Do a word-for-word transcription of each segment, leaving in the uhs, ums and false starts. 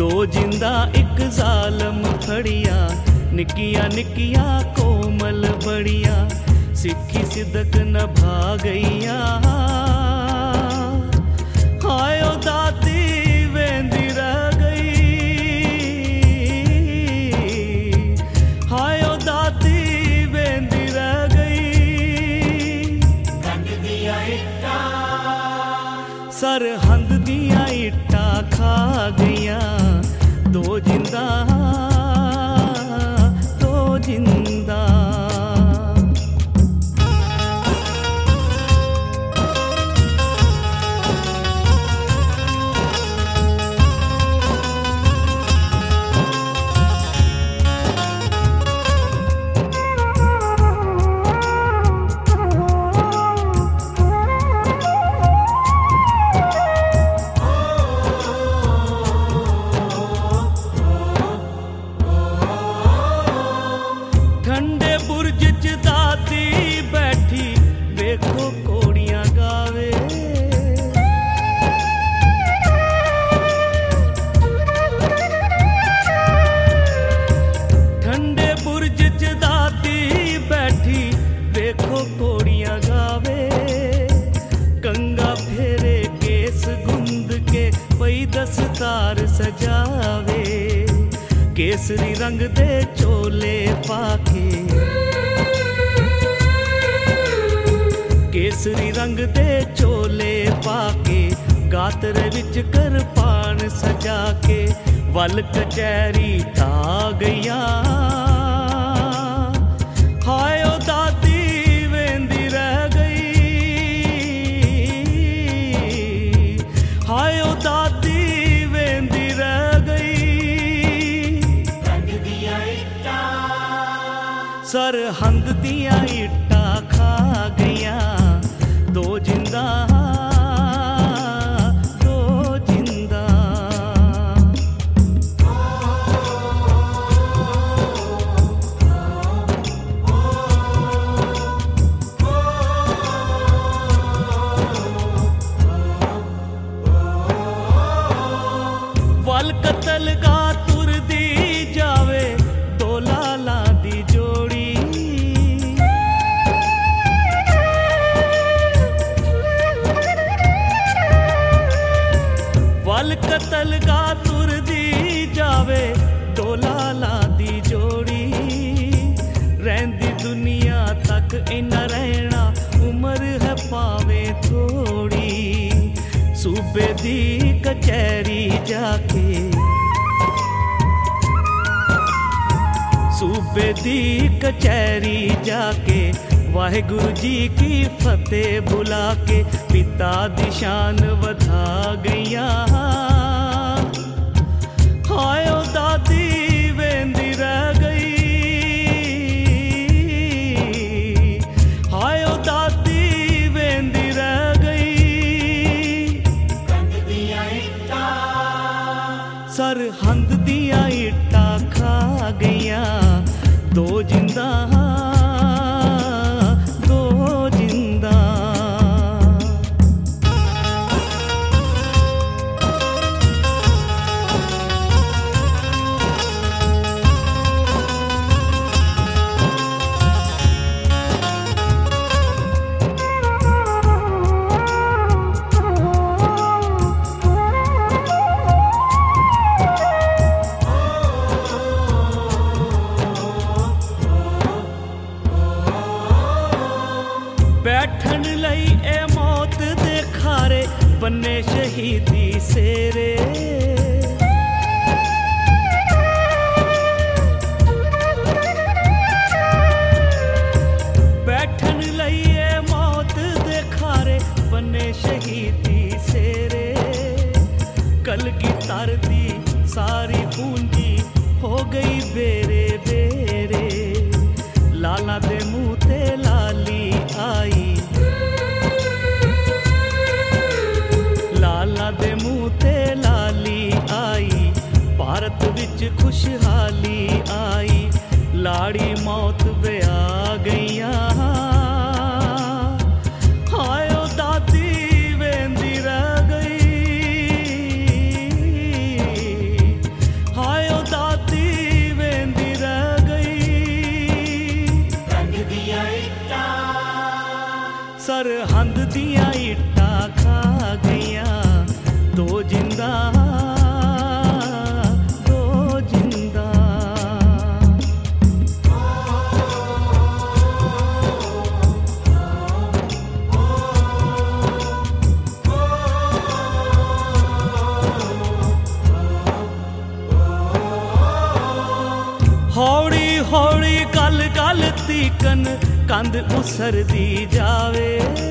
दो जिंदा एक जालम फड़िया, निकिया निकिया कोमल बड़िया, सिक्खी सिदक नभा गईया। हाय ओ दादी वेंदी रह गई, हाय ओ दादी वेंदी रह गई। गंद दिया इट्टा सरहंद दिया इट्टा खा गईया, दो जिंदा दो जिंदा। ठंडे बुर्ज च दादी बैठी, देखो कोड़ियां गावे। ठंडे बुर्ज च दादी बैठी, देखो कोड़ियां गावे। कंगा फेरे केस गुंद के, पई दस्तार सजावे। केसरी रंग दे चोले पाके, केसरी रंग दे चोले पाके, गातरे विच करपान सजा के, वल कचैरी ता गईया। हाय ओ दादी वेंदी रह गई, हाय ओ दादी वेंदी रह गई। सरहंद दिया इट्टा खा गईया, दो जिंदा दो जिंदा। वल कतल गा तुर दी जावे, दो लाला दी जोड़ी। वल कतल गा तुर दी जावे, दो लाला दी जोड़ी। रहंदी दुनिया तक इना रहना, उम्र है पावे थोड़ी। सूबे दी कचैरी जाके, सूबे दी कचैरी जाके, वाहिगुरु जी की फतेह बुला के, पिता दी शान वधा गईया। हाय ओ दादी वेंदी रह गई, हाय ओ दादी वेंदी रह गई। गंद दिया इट्टा सरहंद दिया इट्टा खा गईया, दो जिंदा दो जिंदा। बैठन लई ए मौत दे खारे, बन्ने शहीदी सेरे। बैठन लई ए मौत दे खारे, बन्ने शहीदी सेरे। कलगीधर दी सारी पूंजी हो गई बेरे बेरे, लाला दे मुंह ते लाली आई, लाला दे मुंह ते लाली आई। भारत विच खुशहाली आई, लाड़ी मौत ब्याह गईया। हाय ओ दादी वेंदी रह गई, हौली गल गल तीकन कंध उसरदी जावे।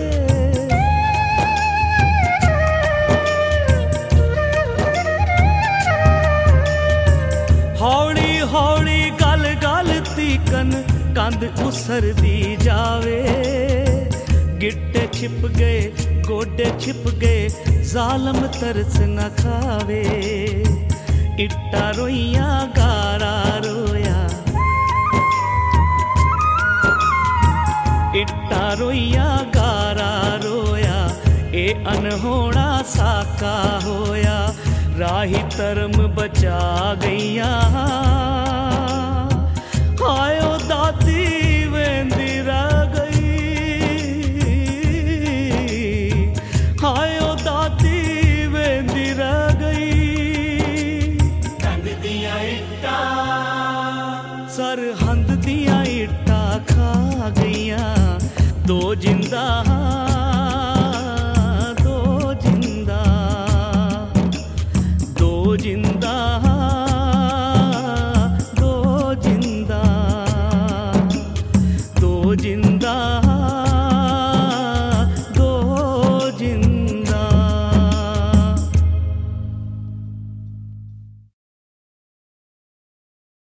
हौली हौली गल गल तीकन कंध उसरदी जावे। गिट्टे छिप गए गोडे छिप गए जालम तरस न खावे। इट्टा रोइया गारा रोया, इट्टा रोइया गारा रोया, ए अनहोना साका होया। राही धर्म बचा गईया